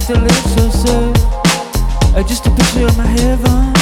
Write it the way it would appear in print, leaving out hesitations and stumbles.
have to live so sad. Just a picture of my heaven.